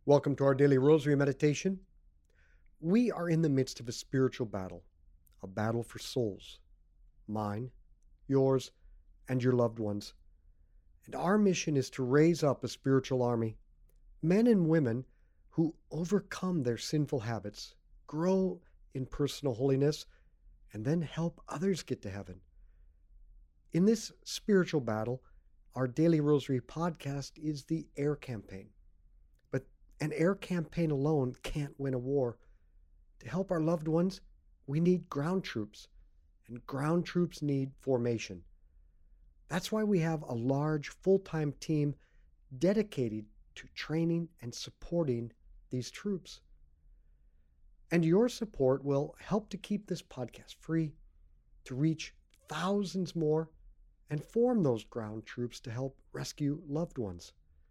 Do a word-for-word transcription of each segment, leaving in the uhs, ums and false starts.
Welcome to our daily rosary meditation. We are in the midst of a spiritual battle, a battle for souls, mine, yours, and your loved ones. And our mission is to raise up a spiritual army, men and women who overcome their sinful habits, grow in personal holiness, and then help others get to heaven. In this spiritual battle, our daily rosary podcast is the AIR campaign. An air campaign alone can't win a war. To help our loved ones, we need ground troops, and ground troops need formation. That's why we have a large full-time team dedicated to training and supporting these troops. And your support will help to keep this podcast free, to reach thousands more, and form those ground troops to help rescue loved ones.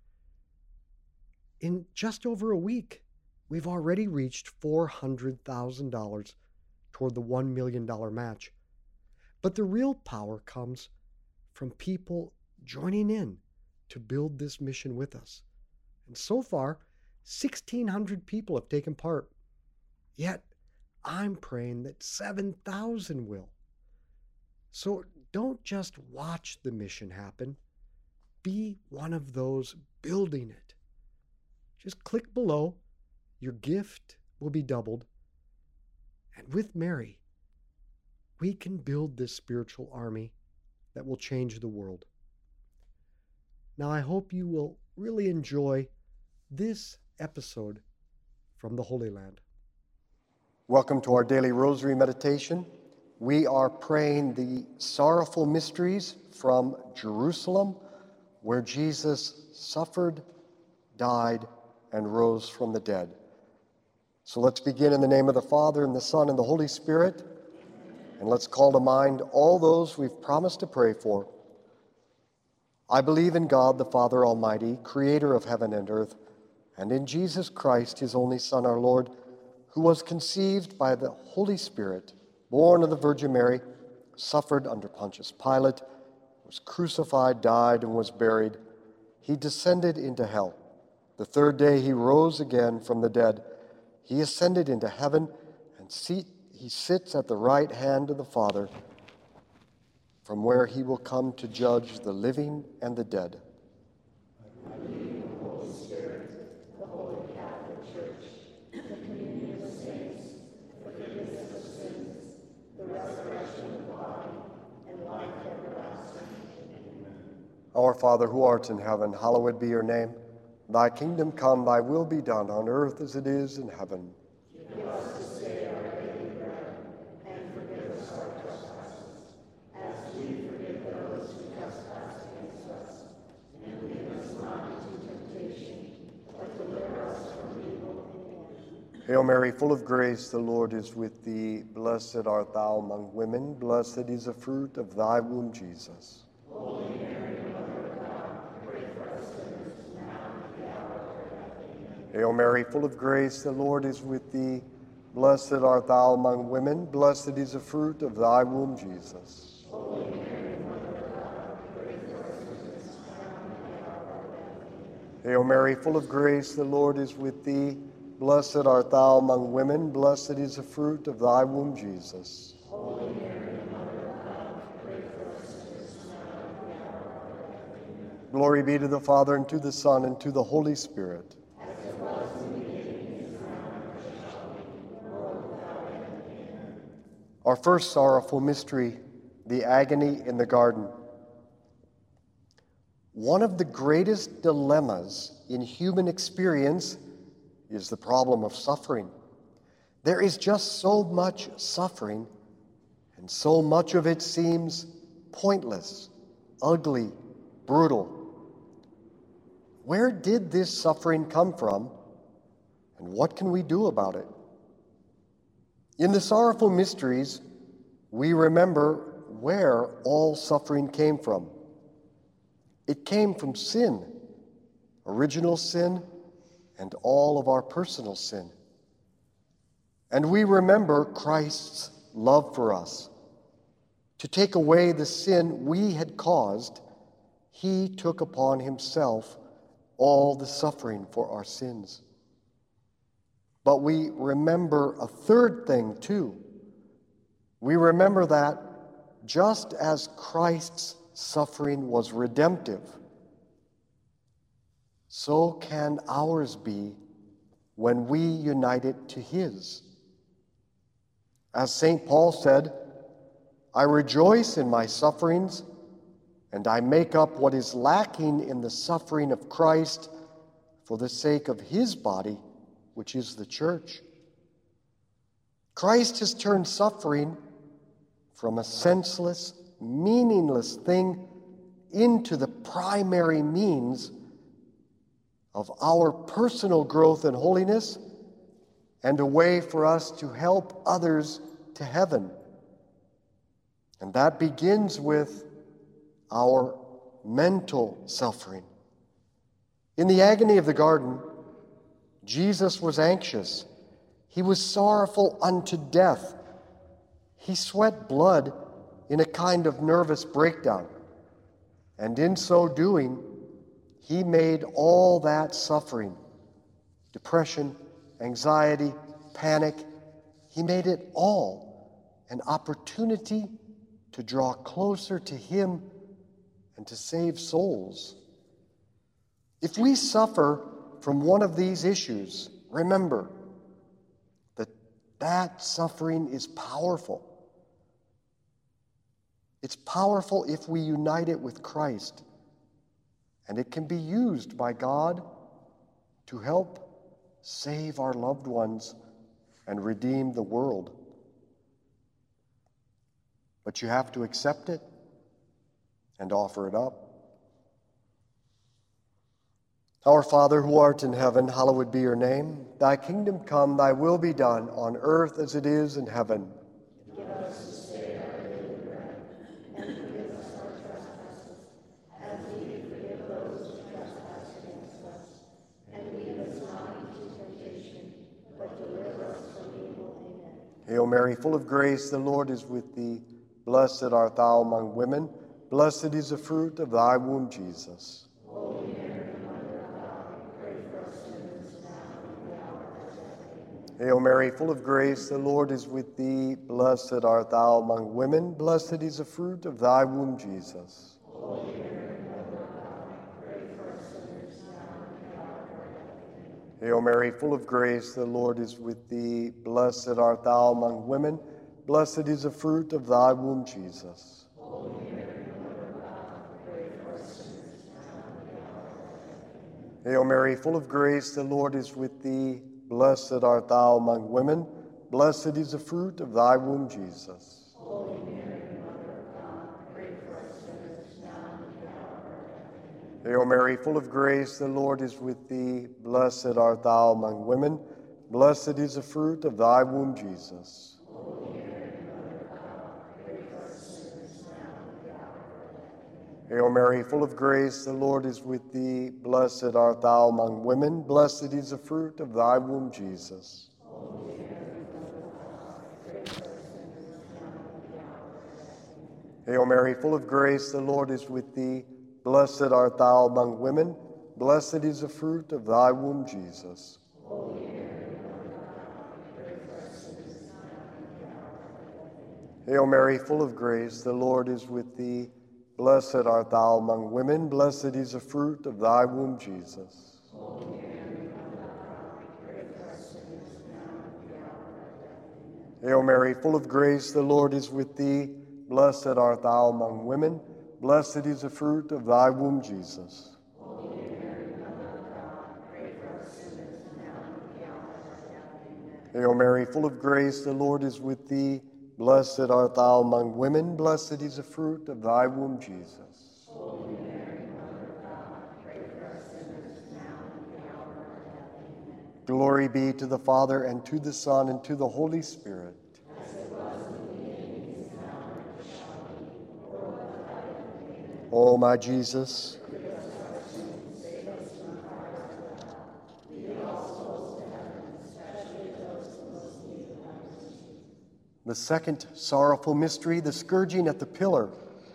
In just over a week, we've already reached four hundred thousand dollars toward the one million dollars match. But the real power comes from people joining in to build this mission with us. And so far, sixteen hundred people have taken part. Yet, I'm praying that seven thousand will. So don't just watch the mission happen. Be one of those building it. Just click below. Your gift will be doubled. And with Mary, we can build this spiritual army that will change the world. Now, I hope you will really enjoy this episode from the Holy Land. Welcome to our daily rosary meditation. We are praying the sorrowful mysteries from Jerusalem, where Jesus suffered, died, and rose from the dead. So let's begin in the name of the Father, and the Son, and the Holy Spirit. And let's call to mind all those we've promised to pray for. I believe in God, the Father Almighty, creator of heaven and earth, and in Jesus Christ, his only Son, our Lord, who was conceived by the Holy Spirit, born of the Virgin Mary, suffered under Pontius Pilate, was crucified, died, and was buried. He descended into hell. The third day he rose again from the dead. He ascended into heaven, and seat, he sits at the right hand of the Father, from where he will come to judge the living and the dead. I believe in the Holy Spirit, the Holy Catholic Church, the communion of saints, the forgiveness of sins, the resurrection of the body, and life everlasting. Amen. Our Father, who art in heaven, hallowed be your name. Thy kingdom come, thy will be done on earth as it is in heaven. Give us this day our daily bread, and forgive us our trespasses, as we forgive those who trespass against us. And lead us not into temptation, but deliver us from evil. Amen. Hail Mary, full of grace, the Lord is with thee. Blessed art thou among women. Blessed is the fruit of thy womb, Jesus. Holy Mary, Hail Mary, full of grace, the Lord is with thee. Blessed art thou among women. Blessed is the fruit of thy womb, Jesus. Holy Mary, Mother of God, pray for us sinners, now and at our death. Hail Mary, full of grace, the Lord is with thee. Blessed art thou among women. Blessed is the fruit of thy womb, Jesus. Holy Mary, Mother of God, pray for us sinners, now and at our death. Glory be to the Father, and to the Son, and to the Holy Spirit. Our first sorrowful mystery, the agony in the garden. One of the greatest dilemmas in human experience is the problem of suffering. There is just so much suffering, and so much of it seems pointless, ugly, brutal. Where did this suffering come from, and what can we do about it? In the sorrowful mysteries, we remember where all suffering came from. It came from sin, original sin, and all of our personal sin. And we remember Christ's love for us. To take away the sin we had caused, he took upon himself all the suffering for our sins. But we remember a third thing too. We remember that just as Christ's suffering was redemptive, so can ours be when we unite it to his. As Saint Paul said, I rejoice in my sufferings, and I make up what is lacking in the suffering of Christ for the sake of his body, which is the church. Christ has turned suffering from a senseless, meaningless thing into the primary means of our personal growth and holiness, and a way for us to help others to heaven. And that begins with our mental suffering. In the agony of the garden, Jesus was anxious. He was sorrowful unto death. He sweat blood in a kind of nervous breakdown. And in so doing, he made all that suffering, depression, anxiety, panic, he made it all an opportunity to draw closer to him and to save souls. If we suffer from one of these issues, remember that that suffering is powerful. It's powerful if we unite it with Christ, and it can be used by God to help save our loved ones and redeem the world. But you have to accept it and offer it up. Our Father, who art in heaven, hallowed be your name. Thy kingdom come, thy will be done, on earth as it is in heaven. Give us this day our daily bread, and forgive us our trespasses, as we forgive those who trespass against us. And lead us not into temptation, but deliver us from evil. Amen. Hail Mary, full of grace, the Lord is with thee. Blessed art thou among women. Blessed is the fruit of thy womb, Jesus. Holy Mary, Mother of God, pray for us sinners now and in the hour of our death. Amen. Hail Mary, full of grace, the Lord is with thee. Blessed art thou among women. Blessed is the fruit of thy womb, Jesus. Holy Mary, Mother of God, pray for us sinners now and in the hour of our death. Amen. Hail Mary, full of grace, the Lord is with thee. Blessed art thou among women. Blessed is the fruit of thy womb, Jesus. Holy Mary, Mother of God, pray for us sinners now and in the hour of our death. Amen. Hail Mary, full of grace, the Lord is with thee. Blessed art thou among women. Blessed is the fruit of thy womb, Jesus. Holy Mary, Mother of God, pray for us sinners now and in the hour of our death. Amen. Hail Mary, full of grace, the Lord is with thee. Blessed art thou among women. Blessed is the fruit of thy womb, Jesus. Holy Mary, Mother of God, pray for us sinners now and in the hour of our death. Amen. Hail Mary, full of grace, the Lord is with thee. Blessed art thou among women. Blessed is the fruit of thy womb, Jesus. Holy Mary, Mother of God, pray for us sinners now and in the hour of our death. Amen. Hail Mary, full of grace, the Lord is with thee. Blessed art thou among women. Blessed is the fruit of thy womb, Jesus. Holy Mary, Mother of God, pray for us sinners now and in the hour of our death. Amen. Hail Mary, full of grace, the Lord is with thee. Blessed art thou among women. Blessed is the fruit of thy womb, Jesus. Holy Mary, Mother of God, pray for us sinners now and in the hour of our death. Amen. Hail Mary, full of grace, the Lord is with thee. Blessed art thou among women. Blessed is the fruit of thy womb, Jesus. Holy Mary, Mother of God, pray for us sinners now and in the hour of our death. Amen. Hail Mary, full of grace, the Lord is with thee. Blessed art thou among women. Blessed is the fruit of thy womb, Jesus. Holy Mary, Mother of God, pray for us sinners now and in the hour of our death. Amen. Glory be to the Father, and to the Son, and to the Holy Spirit. As it was in the beginning, is now, and ever shall be, world without end. Amen. O my Jesus, Forgive us our sins, save us from the fire of hell. Lead all souls to heaven, especially those who most need of thy mercy. the second sorrowful mystery, the scourging at the pillar.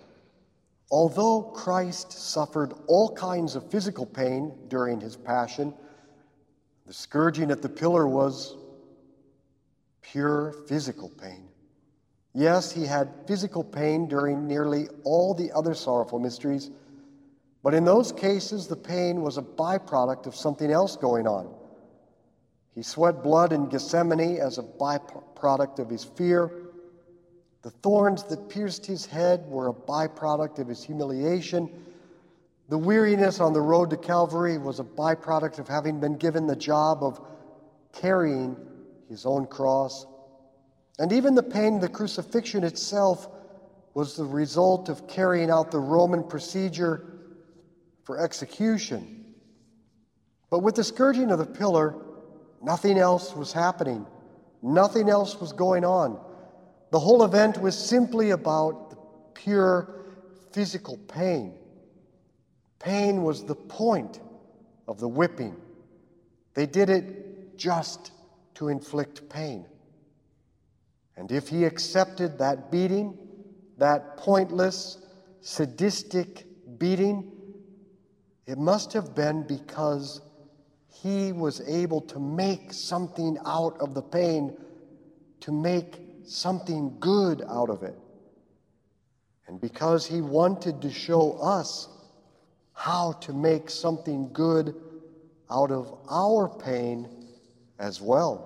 Although Christ suffered all kinds of physical pain during his passion, The scourging at the pillar was pure physical pain. Yes, he had physical pain during nearly all the other sorrowful mysteries, but in those cases, the pain was a byproduct of something else going on. He sweat blood in Gethsemane as a byproduct of his fear. The thorns that pierced his head were a byproduct of his humiliation. The weariness on the road to Calvary was a byproduct of having been given the job of carrying his own cross. And even the pain of the crucifixion itself was the result of carrying out the Roman procedure for execution. But with the scourging of the pillar, nothing else was happening. Nothing else was going on. The whole event was simply about the pure physical pain. Pain was the point of the whipping. They did it just to inflict pain. And if he accepted that beating, that pointless, sadistic beating, it must have been because he was able to make something out of the pain, to make something good out of it. And because he wanted to show us how to make something good out of our pain as well.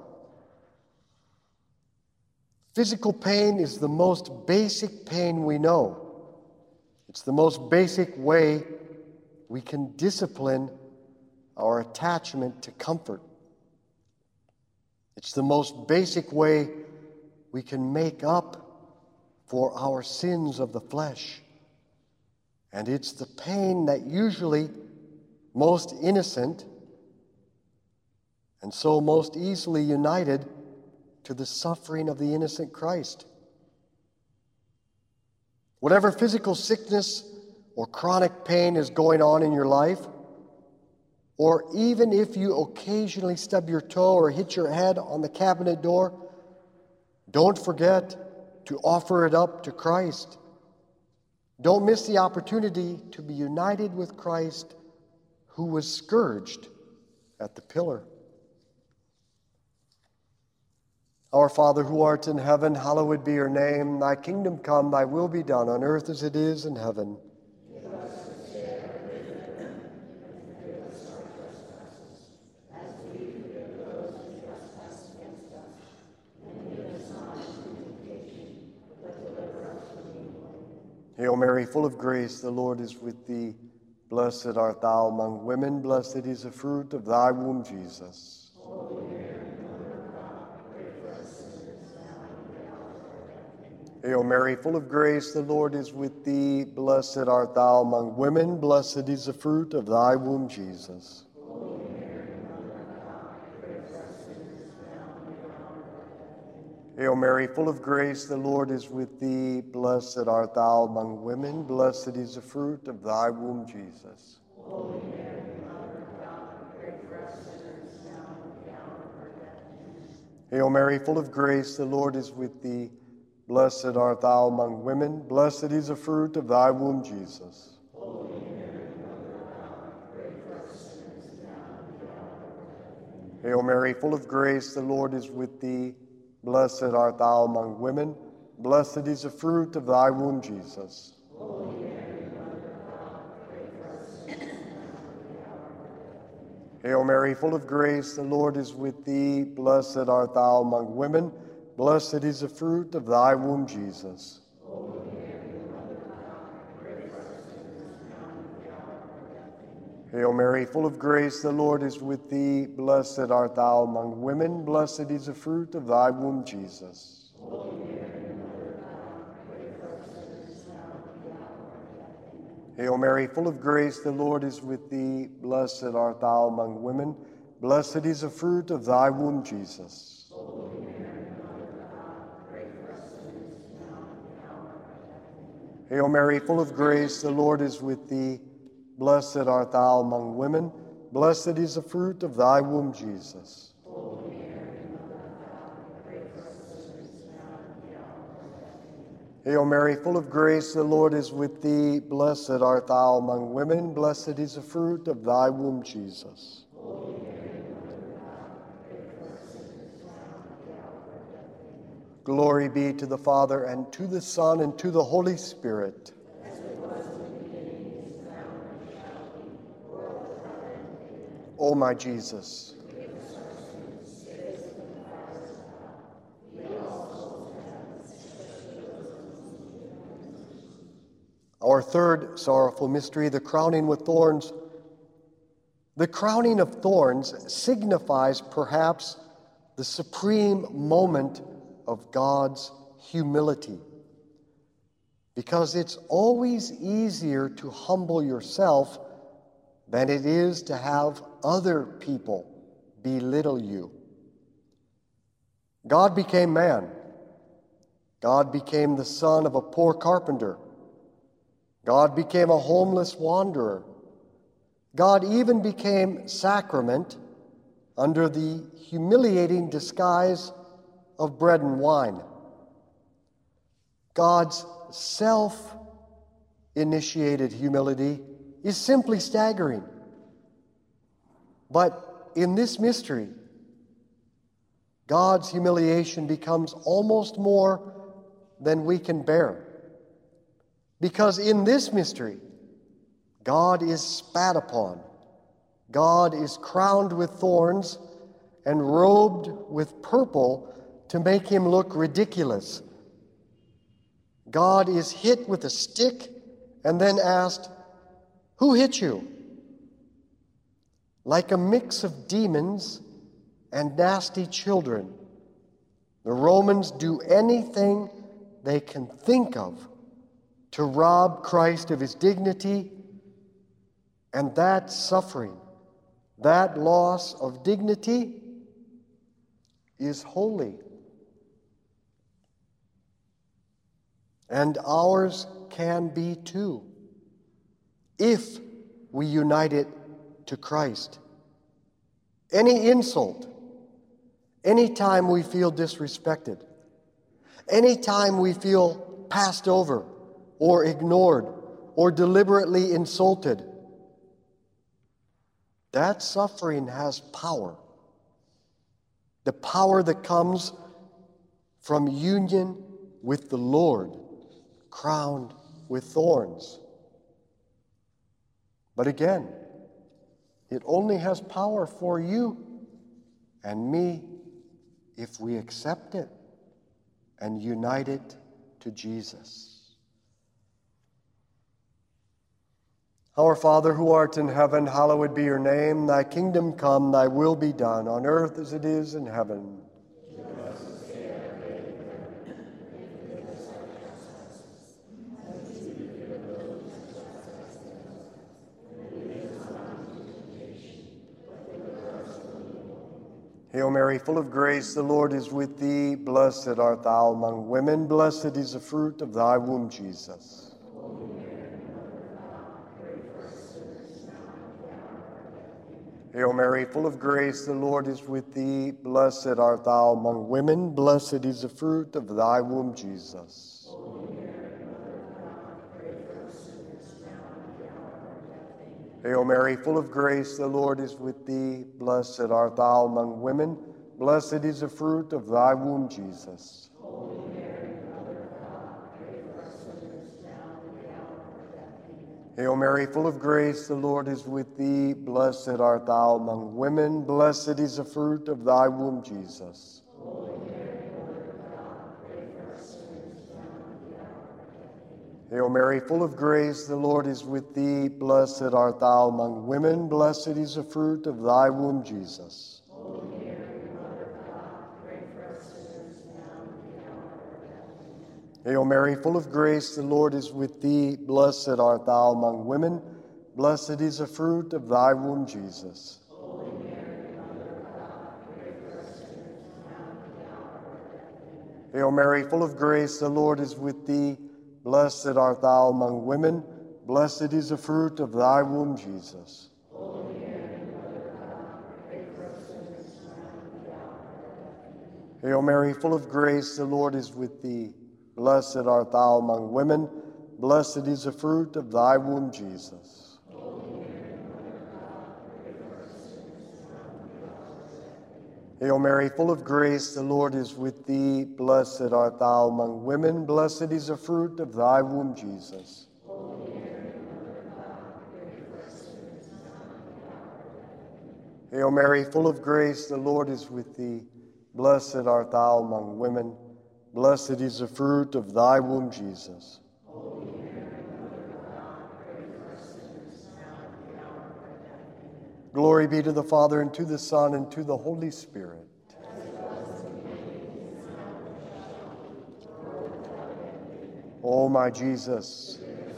Physical pain is the most basic pain we know. It's the most basic way we can discipline our attachment to comfort. It's the most basic way we can make up for our sins of the flesh. And it's the pain that usually most innocent and so most easily united to the suffering of the innocent Christ. Whatever physical sickness or chronic pain is going on in your life, or even if you occasionally stub your toe or hit your head on the cabinet door, don't forget to offer it up to Christ. Don't miss the opportunity to be united with Christ, who was scourged at the pillar. Our Father, who art in heaven, hallowed be your name. Thy kingdom come, thy will be done on earth as it is in heaven. Give us this day our daily bread, and forgive us our trespasses, as we forgive those who trespass against us. And lead us not into temptation, but deliver us from evil. Hail Mary, full of grace, the Lord is with thee. Blessed art thou among women, blessed is the fruit of thy womb, Jesus. Holy Mary, Mother of God, pray for us sinners now and at the hour of our death. Hail Mary, full of grace, the Lord is with thee. Blessed art thou among women, blessed is the fruit of thy womb, Jesus. Holy Mary, Mother of God, pray for us sinners now and at the hour of our death. Hail Mary, full of grace, the Lord is with thee. Blessed art thou among women, blessed is the fruit of thy womb, Jesus. Holy Mary, Mother of God, pray for us sinners now and at the hour of our death. Hail Mary, full of grace, the Lord is with thee. Blessed art thou among women, blessed is the fruit of thy womb, Jesus. Holy Mary, Mother of God, pray for us sinners now and at the hour of our death. Hail Mary, full of grace, the Lord is with thee. Blessed art thou among women, blessed is the fruit of thy womb, Jesus. Holy Mary, Mother of God, pray for us sinners now and at the hour of our death. Hail Mary, full of grace, the Lord is with thee. Blessed art thou among women, blessed is the fruit of thy womb, Jesus. Holy Mary, Mother of God, pray for us sinners now and at the hour of our death. Hail Mary, full of grace, the Lord is with thee. Blessed art thou among women, blessed is the fruit of thy womb, Jesus. Holy Mary, Mother of God, pray for us sinners now and at the hour of our death. Hail Mary, full of grace, the Lord is with thee. Blessed art thou among women, blessed is the fruit of thy womb, Jesus. Holy Mary, Mother of God, pray for us sinners now and at the hour of our death. Hail Mary, full of grace, the Lord is with thee. Blessed art thou among women, blessed is the fruit of thy womb, Jesus. Holy Mary, Mother of God, pray for us sinners now and at the hour of our death. Hail Mary, full of grace, the Lord is with thee. Blessed art thou among women, blessed is the fruit of thy womb, Jesus. Holy Mary, Mother of God, Glory be to the Father, and to the Son, and to the Holy Spirit. O my Jesus, our third sorrowful mystery, the crowning with thorns. The crowning of thorns signifies perhaps the supreme moment of God's humility, because it's always easier to humble yourself than it is to have other people belittle you. God became man. God became the son of a poor carpenter. God became a homeless wanderer. God even became sacrament under the humiliating disguise of bread and wine. God's self-initiated humility is simply staggering. But in this mystery, God's humiliation becomes almost more than we can bear. Because in this mystery, God is spat upon, God is crowned with thorns and robed with purple to make him look ridiculous. God is hit with a stick and then asked, "Who hit you?" Like a mix of demons and nasty children, the Romans do anything they can think of to rob Christ of his dignity, and that suffering, that loss of dignity, is holy. And ours can be too, if we unite it to Christ. Any insult, any time we feel disrespected, any time we feel passed over or ignored or deliberately insulted, that suffering has power. The power that comes from union with the Lord, crowned with thorns. But again, it only has power for you and me if we accept it and unite it to Jesus. Our Father, who art in heaven, hallowed be your name. Thy kingdom come, thy will be done, on earth as it is in heaven. Hail Mary, full of grace, the Lord is with thee. Blessed art thou among women. Blessed is the fruit of thy womb, Jesus. Hail Mary, full of grace, the Lord is with thee. Blessed art thou among women. Blessed is the fruit of thy womb, Jesus. Hail Mary, full of grace, the Lord is with thee. Blessed art thou among women. Blessed is the fruit of thy womb, Jesus. Hail Mary, full of grace, the Lord is with thee. Blessed art thou among women. Blessed is the fruit of thy womb, Jesus. Hail Mary, full of grace, the Lord is with thee. Blessed art thou among women. Blessed is the fruit of thy womb, Jesus. Hail Mary, full of grace, the Lord is with thee. Blessed art thou among women. Blessed is the fruit of thy womb, Jesus. Hail Mary, full of grace, the Lord is with thee. Blessed art thou among women. Blessed is the fruit of thy womb, Jesus. Hail Mary, full of grace, the Lord is with thee. Blessed art thou among women. Blessed is the fruit of thy womb, Jesus. Hail Mary, full of grace, the Lord is with thee. Blessed art thou among women. Blessed is the fruit of thy womb, Jesus. Hail Mary, full of grace, the Lord is with thee. Blessed art thou among women. Blessed is the fruit of thy womb, Jesus. Glory be to the Father, and to the Son, and to the Holy Spirit. O my Jesus,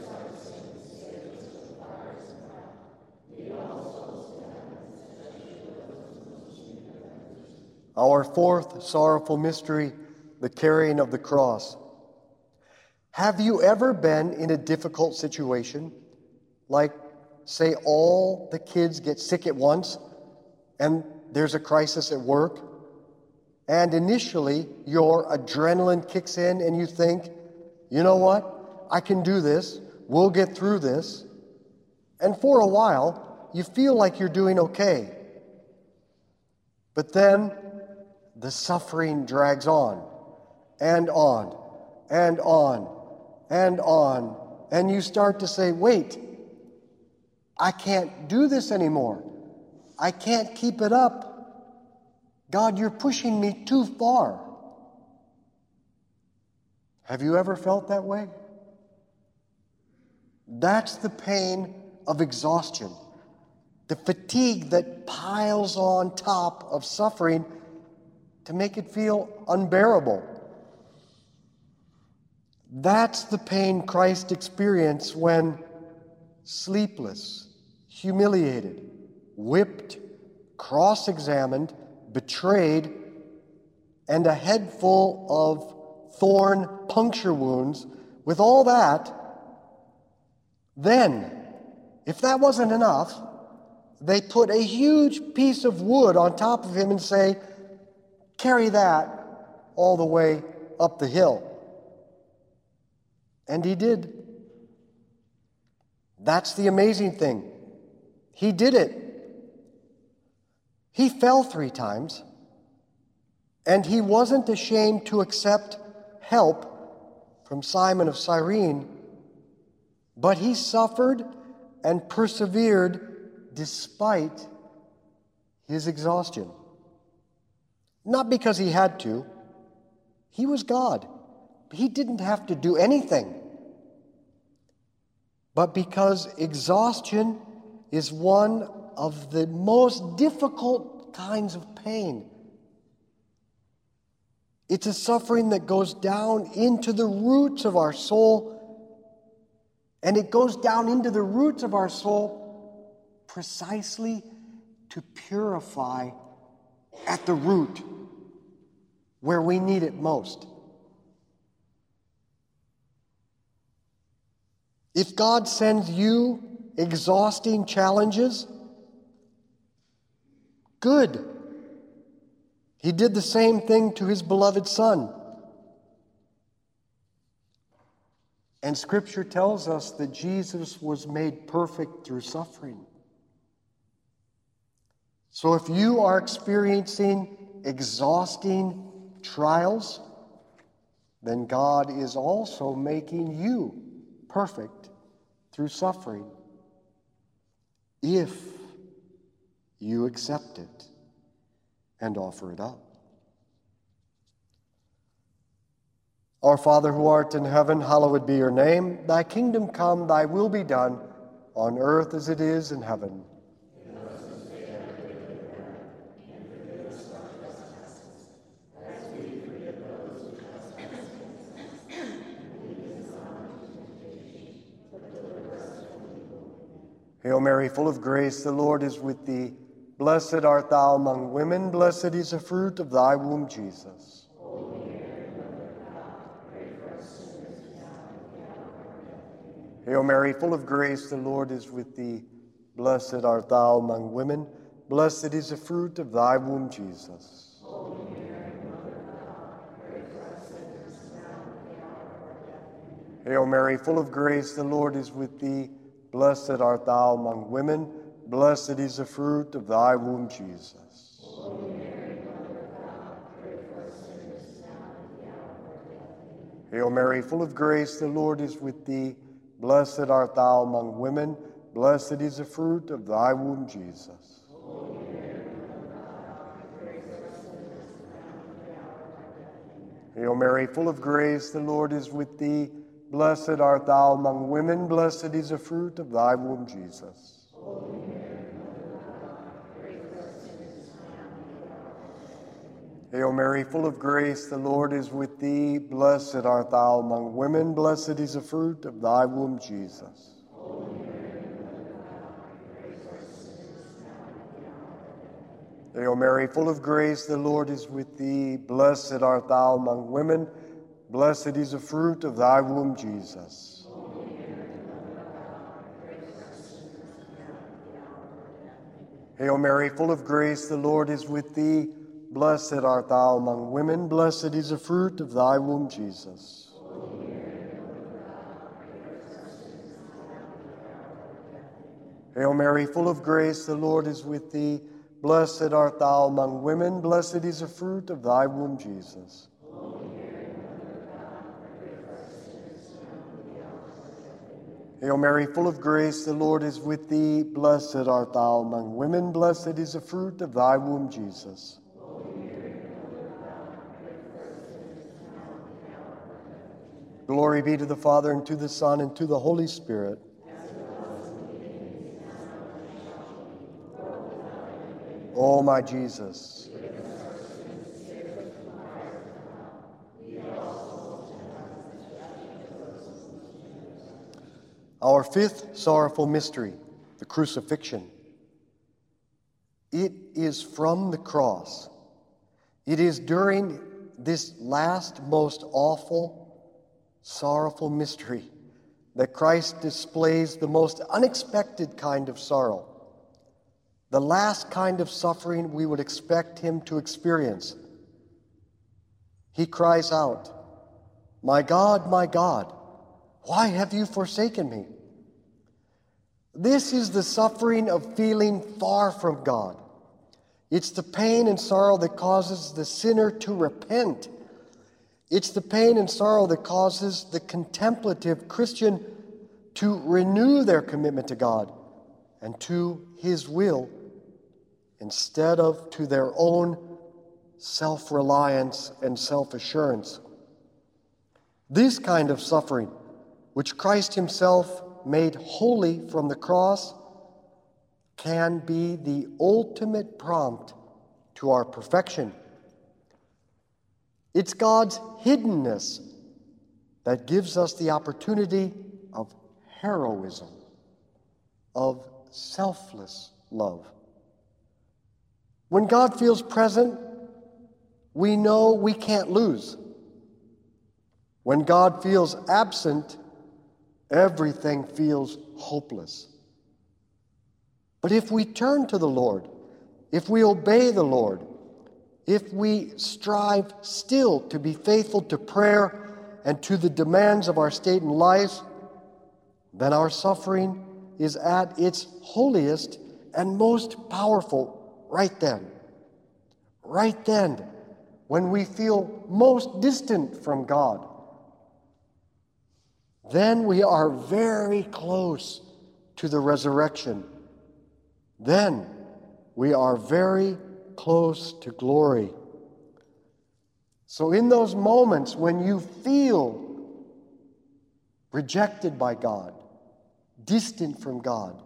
our fourth sorrowful mystery, the carrying of the cross. Have you ever been in a difficult situation? Like, say, all the kids get sick at once, and there's a crisis at work, and initially your adrenaline kicks in and you think, you know what? I can do this. We'll get through this. And for a while, you feel like you're doing okay. But then the suffering drags on and on and on and on. And you start to say, wait, I can't do this anymore. I can't keep it up. God, you're pushing me too far. Have you ever felt that way? That's the pain of exhaustion, the fatigue that piles on top of suffering to make it feel unbearable. That's the pain Christ experienced when sleepless, humiliated, whipped, cross-examined, betrayed, and a head full of thorn puncture wounds. With all that, then, if that wasn't enough, they put a huge piece of wood on top of him and say, carry that all the way up the hill. And he did. That's the amazing thing. He did it. He fell three times, and he wasn't ashamed to accept help from Simon of Cyrene, but he suffered and persevered despite his exhaustion. Not because he had to. He was God. He didn't have to do anything. But because exhaustion is one of the most difficult kinds of pain. It's a suffering that goes down into the roots of our soul, and it goes down into the roots of our soul precisely to purify at the root where we need it most. If God sends you exhausting challenges, good. He did the same thing to his beloved Son. And Scripture tells us that Jesus was made perfect through suffering. So if you are experiencing exhausting trials, then God is also making you perfect through suffering, if you accept it and offer it up. Our Father who art in heaven, hallowed be your name. Thy kingdom come, thy will be done, on earth as it is in heaven. Hail Mary, full of grace, the Lord is with thee. Blessed art thou among women, blessed is the fruit of thy womb, Jesus. Hail Mary, full of grace, the Lord is with thee. Blessed art thou among women, blessed is the fruit of thy womb, Jesus. Hail Mary, full of grace, the Lord is with thee. Blessed art thou among women, blessed is the fruit of thy womb, Jesus. Holy Mary, Mother Hail Mary, full of grace, the Lord is with thee. Blessed art thou among women. Blessed is the fruit of thy womb, Jesus. Hail Mary, full of grace, the Lord is with thee. Blessed art thou among women. Blessed is the fruit of thy womb, Jesus. Hail Mary, full of grace, the Lord is with thee. Blessed art thou among women. Blessed is the fruit of thy womb, Jesus. Hail Mary, full of grace, the Lord is with thee. Blessed art thou among women. Blessed is the fruit of thy womb, Jesus. Hail Mary, full of grace, the Lord is with thee. Blessed art thou among women. Blessed is the fruit of thy womb, Jesus. Hail Mary, full of grace, the Lord is with thee. Blessed art thou among women. Blessed is the fruit of thy womb, Jesus. Hail Mary, full of grace, the Lord is with thee. Blessed art thou among women. Blessed is the fruit of thy womb, Jesus. Glory be to the Father, and to the Son, and to the Holy Spirit. O my Jesus. Our fifth sorrowful mystery, the crucifixion. It is from the cross. It is during this last, most awful, sorrowful mystery that Christ displays the most unexpected kind of sorrow, the last kind of suffering we would expect him to experience. He cries out, "My God, my God, why have you forsaken me?" This is the suffering of feeling far from God. It's the pain and sorrow that causes the sinner to repent. It's the pain and sorrow that causes the contemplative Christian to renew their commitment to God and to his will instead of to their own self-reliance and self-assurance. This kind of suffering, which Christ himself made holy from the cross, can be the ultimate prompt to our perfection. It's God's hiddenness that gives us the opportunity of heroism, of selfless love. When God feels present, we know we can't lose. When God feels absent, everything feels hopeless. But if we turn to the Lord, if we obey the Lord, if we strive still to be faithful to prayer and to the demands of our state and life, then our suffering is at its holiest and most powerful right then. Right then, when we feel most distant from God. Then we are very close to the resurrection. Then we are very close to glory. So in those moments when you feel rejected by God, distant from God,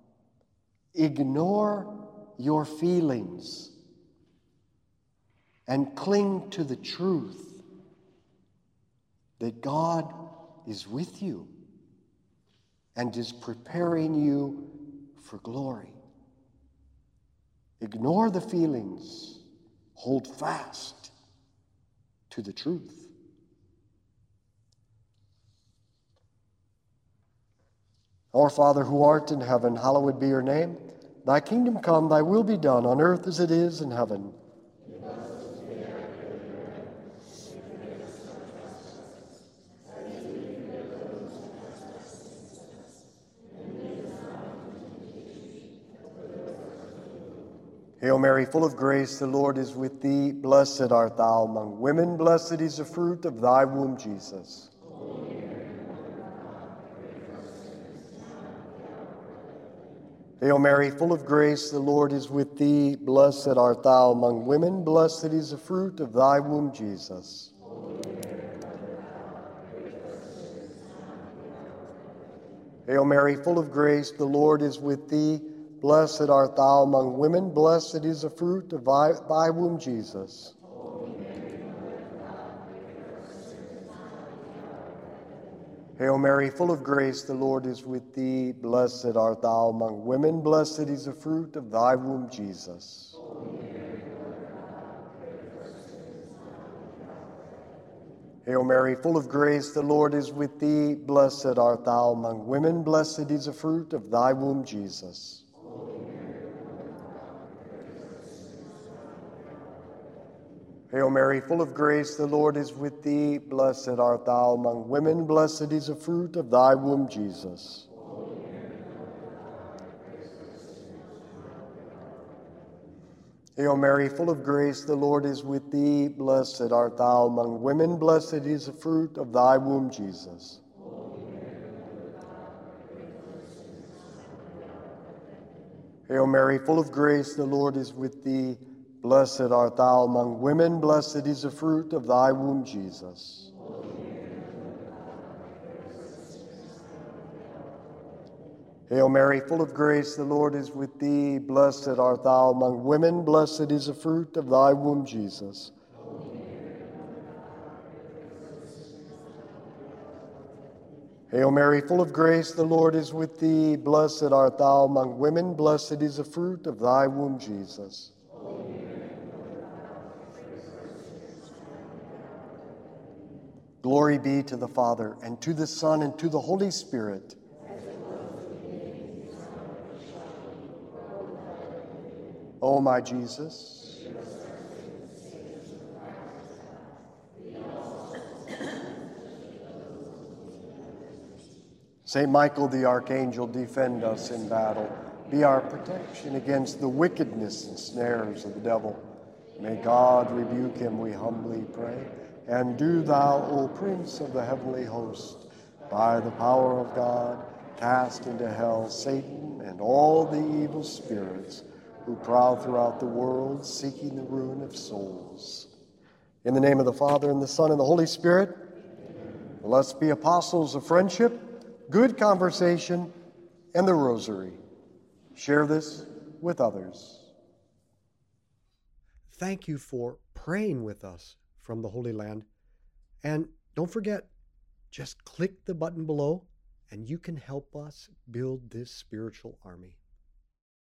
ignore your feelings and cling to the truth that God is with you and is preparing you for glory. Ignore the feelings. Hold fast to the truth. Our Father who art in heaven, hallowed be your name. Thy kingdom come, thy will be done on earth as it is in heaven. Hail Mary, full of grace, the Lord is with thee. Blessed art thou among women. Blessed is the fruit of thy womb, Jesus. Hail Mary, full of grace, the Lord is with thee. Blessed art thou among women. Blessed is the fruit of thy womb, Jesus. Hail Mary, full of grace, the Lord is with thee. Blessed art thou among women. Blessed is the fruit of thy, thy womb, Jesus. Hail Mary, full of grace, the Lord is with thee. Blessed art thou among women. Blessed is the fruit of thy womb, Jesus. Hail Mary, full of grace, the Lord is with thee. Blessed art thou among women. Blessed is the fruit of thy womb, Jesus. Hail Mary, full of grace, the Lord is with thee. Blessed art thou among women. Blessed is the fruit of thy womb, Jesus. Hail Mary, full of grace, the Lord is with thee. Blessed art thou among women. Blessed is the fruit of thy womb, Jesus. Hail Mary, full of grace, the Lord is with thee. Blessed art thou among women. Blessed is the fruit of thy womb, Jesus. Hail Mary, full of grace, the Lord is with thee. Blessed art thou among women. Blessed is the fruit of thy womb, Jesus. Hail Mary, full of grace, the Lord is with thee. Blessed art thou among women. Blessed is the fruit of thy womb, Jesus. Glory be to the Father, and to the Son, and to the Holy Spirit. O my Jesus, Saint Michael the Archangel, defend us in battle. Be our protection against the wickedness and snares of the devil. May God rebuke him, we humbly pray. And do thou, O Prince of the heavenly host, by the power of God, cast into hell Satan and all the evil spirits who prowl throughout the world, seeking the ruin of souls. In the name of the Father, and the Son, and the Holy Spirit, let's be apostles of friendship, good conversation, and the rosary. Share this with others. Thank you for praying with us from the Holy Land. And don't forget, just click the button below and you can help us build this spiritual army.